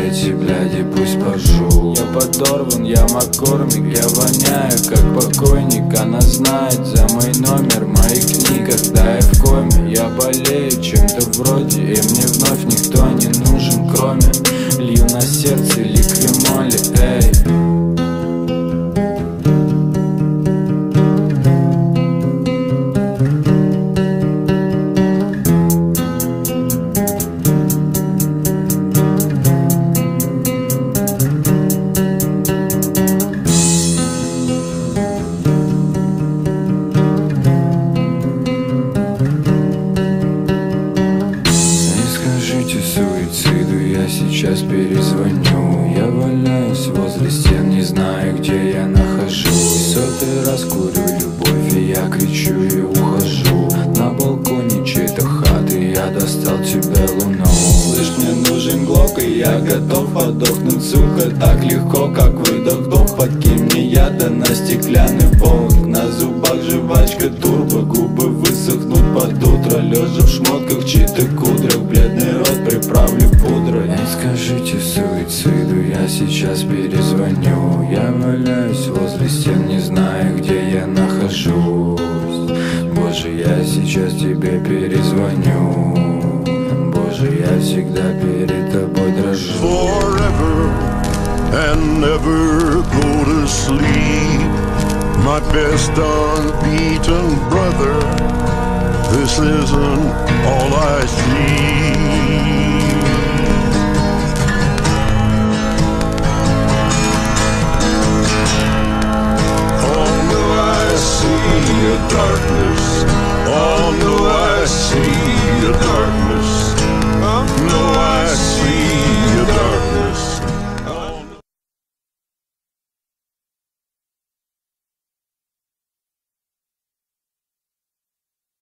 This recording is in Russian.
эти бляди пусть пожу. Я подорван, я Маккормик, я воняю как покойник. Она знает за мой номер моих книг, когда я в коме. Я болею чем-то вроде, и мне вновь никто не нужен, кроме лью на сердце ликвимоли, эй. Суициду я сейчас перезвоню. Я валяюсь возле стен, не знаю, где я нахожусь. Сотый раз курю любовь, и я кричу и ухожу. На балконе чьей-то хаты я достал тебя, луну. Слышь, мне нужен глок, и я готов подохнуть, сука. Так легко, как выдох-вдох. Подкинь мне яда на стеклянный пол. На зубах жвачка турбо, губы высохнут под утро. Лежа в шмотках, чьи-то кудрях, бледный рот приправлю пудрой. Не скажите суициду, я сейчас перезвоню. Я валяюсь возле стен, не знаю, где я нахожусь. Боже, я сейчас тебе перезвоню. Боже, я всегда перед тобой дрожу. Forever and never go to sleep, my best unbeaten brother. This isn't all I see.